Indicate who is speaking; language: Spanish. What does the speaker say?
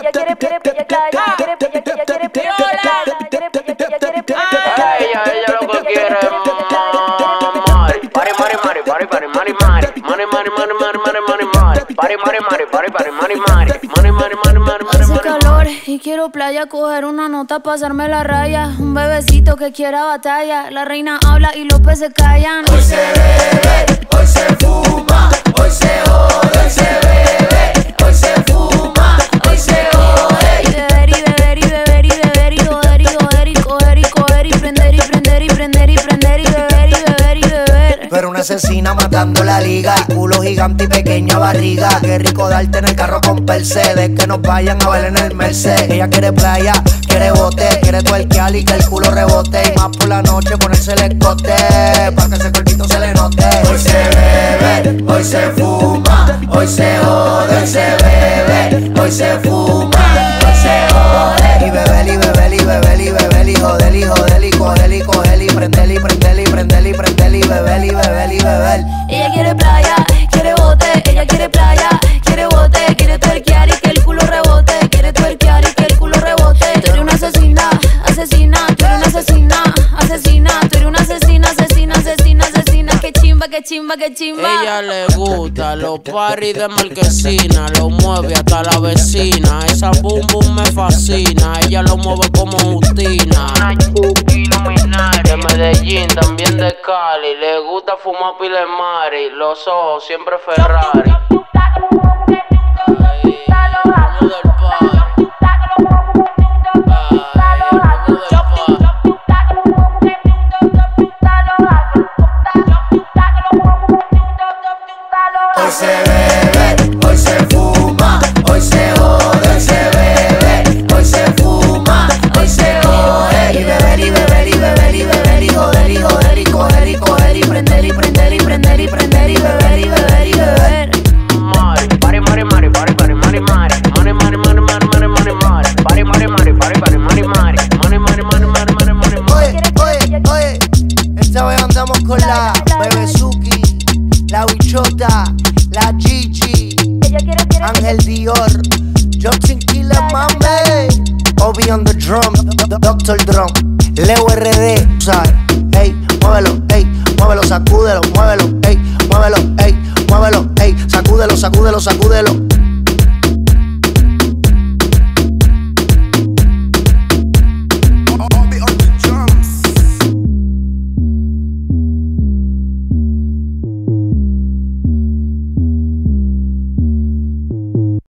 Speaker 1: Ella lo que quiere es
Speaker 2: hace calor y quiero playa, coger una nota, pasarme la raya. Un bebecito que quiera batalla. La reina habla y los peces callan.
Speaker 3: Hoy se bebe, hoy se fuma, hoy se jode, hoy se bebe, hoy se fuma, hoy se jode.
Speaker 2: Y beber y beber y beber y beber y joder y joder y coger y coger y prender y prender y prender y prender y beber y beber y beber.
Speaker 3: Pero una asesina matando la liga, culo gigante y pequeña barriga. Qué rico darte en el carro con Mercedes, que nos vayan a ver en el Mercedes. Ella quiere playa, quiere bote, quiere tuerquear y que el culo rebote. Y más por la noche ponerse el escote, pa' que ese cuerpito se le note. Hoy se bebe, hoy se fuma, hoy se jode, hoy se bebe, hoy se fuma, hoy se jode. Y beber y beber y beber y beber y joder y joder y coger y coger y prender y prender y prender y prender y beber y beber y beber.
Speaker 2: Ella quiere playa, quiere bote, ella quiere playa, quiere bote, quiere tuerquear y que el culo rebote, quiere tuerquear y que el culo rebote. Tú eres una asesina, asesina, tú eres una asesina, asesina, tú eres una asesina, asesina, asesina, asesina. Qué chimba, qué chimba, qué chimba.
Speaker 1: Ella le gusta los parties de Marquesina, lo mueve hasta la vecina. Esa boom boom me fascina, ella lo mueve como Justina. Una chuki luminaria de Medellín, también de Cali. Le gusta fumar pile de mari, los ojos siempre Ferrari.
Speaker 3: Hoy se bebe, hoy se fuma, hoy se jode, hoy se bebe, hoy se fuma, hoy se jode. Y beber y beber y beber y beber y joder y joder y coger y coger y prender y prender y prender y prender y beber y beber y beber.
Speaker 1: Mari, pari, mari, mari, pari, pari, mari, mari, mari, mari, mari, mari, mari, mari, mari, pari, mari, mari, pari, pari, mari, mari, mari, mari, mari, mari, mari, mari, mari.
Speaker 3: Oye, esta vez andamos con la Bebezuki, la Bichota, la Gigi, Ángel Dior, Johnson Killer, mame, Obi on the drum, Dr. Drum, Leo RD, ¿sabes? Ey, muévelo, sacúdelo, muévelo, ey, muévelo, ey, sacúdelo, sacúdelo, sacúdelo.